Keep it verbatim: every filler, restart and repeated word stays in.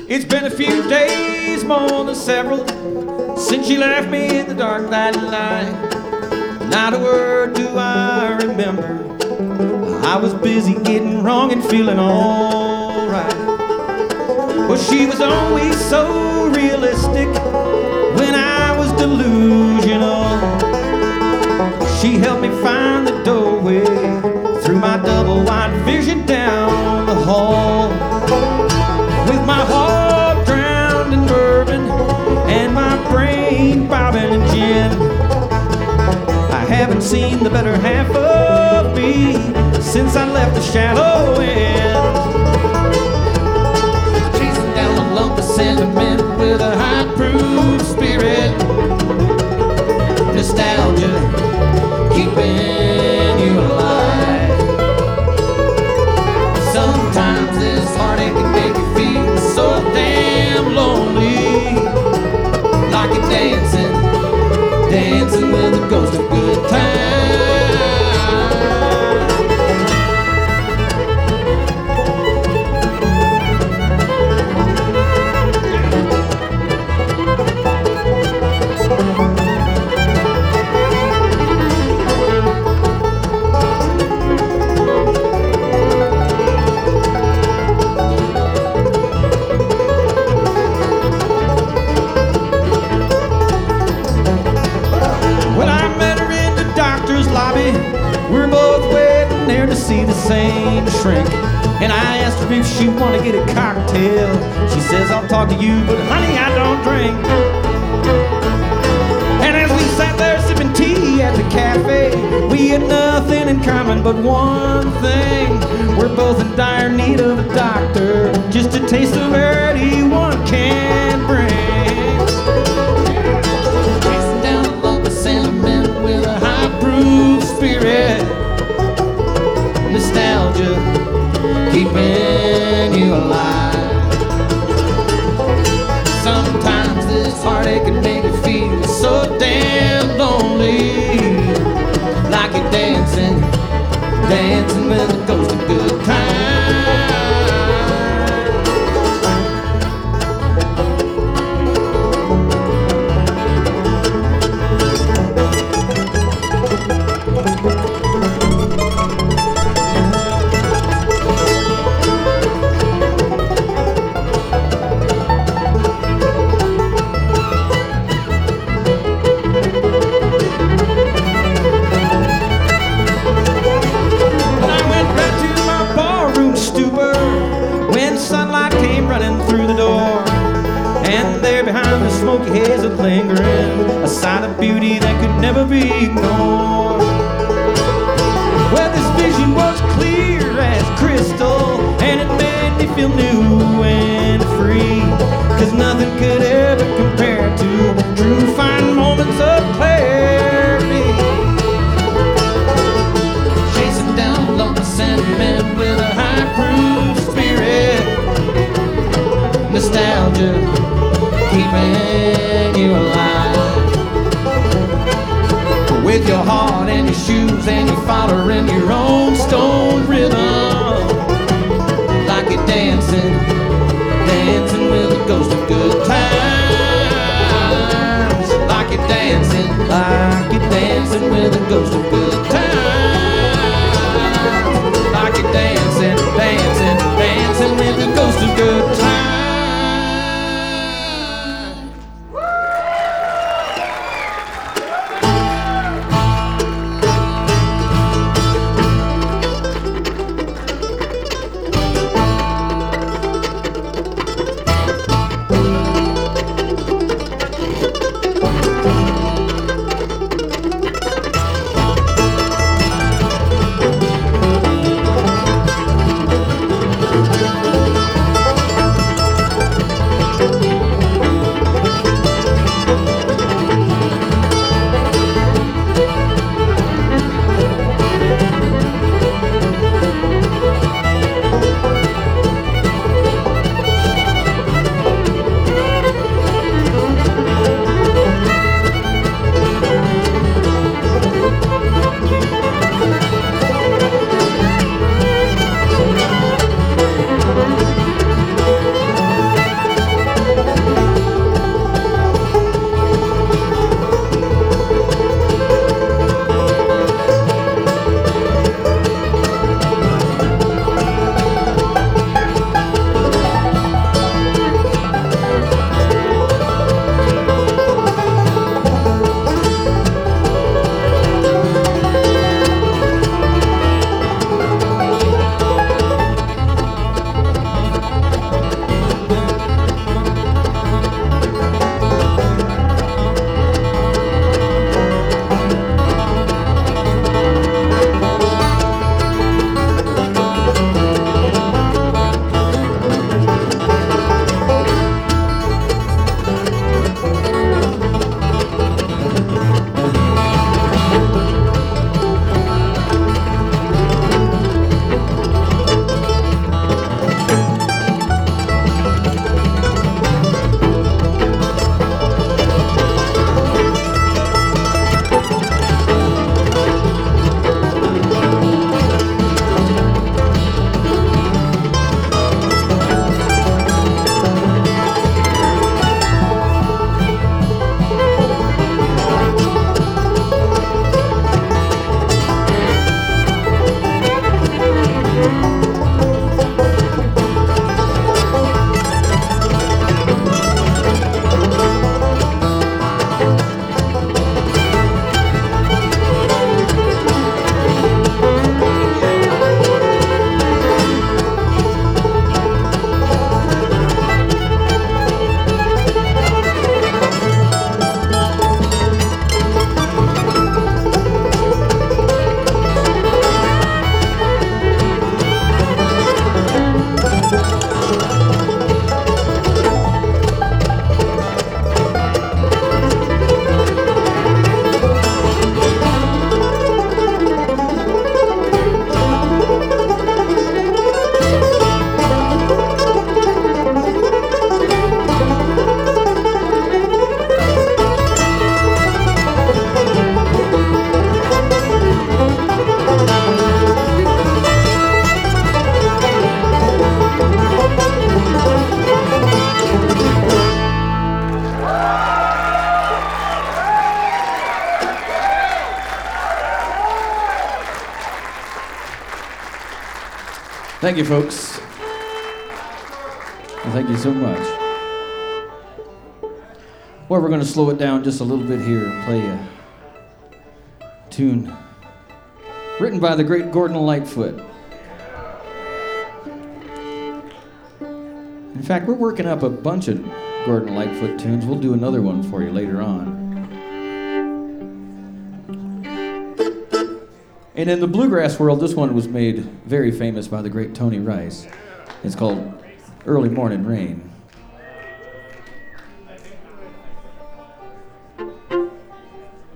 It's been a few days, more than several, since she left me in the dark that night. Not a word do I remember. I was busy getting wrong and feeling alright. Well, she was always so realistic when I was delusional. She helped me find the doorway through my double-wide vision down the hall. With my heart drowned in bourbon and my brain bobbing in gin, I haven't seen the better half of me since I left the shallow end. Chasing down a lump of sentiment with a high-proof spirit. Nostalgia keeping you alive. Sometimes this heartache can make you feel so damn lonely, like you're dancing, dancing with a ghost of good times. We're both waiting there to see the same shrink, and I asked her if she wanna get a cocktail. She says, I'll talk to you, but honey, I don't drink. And as we sat there sipping tea at the cafe, we had nothing in common but one thing. We're both in dire need of a doctor, just a taste of verity one can bring. Chasing down a lump of sentiment with a high-proof spirit. Nostalgia keeping you alive. Sometimes this heartache can make you feel so damn lonely, like you're dancing, dancing with a ghost of good times. Smoky haze of lingering, a sight of beauty that could never be ignored. Well, this vision was clear as crystal, and it made me feel new and free, 'cause nothing could ever compare to true fine moments of clarity. Chasing down a lump of sentiment with a high-proof spirit. Nostalgia keeping you alive. With your heart and your shoes and you're following your own stone rhythm, like you're dancing, dancing with a ghost of good times. Like you're dancing, like you're dancing with a ghost of good times. Like you're dancing, dancing, dancing with a ghost of good times. Thank you, folks. Thank you so much. Well, we're going to slow it down just a little bit here and play a tune written by the great Gordon Lightfoot. In fact, we're working up a bunch of Gordon Lightfoot tunes. We'll do another one for you later on. And in the bluegrass world, this one was made very famous by the great Tony Rice. It's called Early Morning Rain.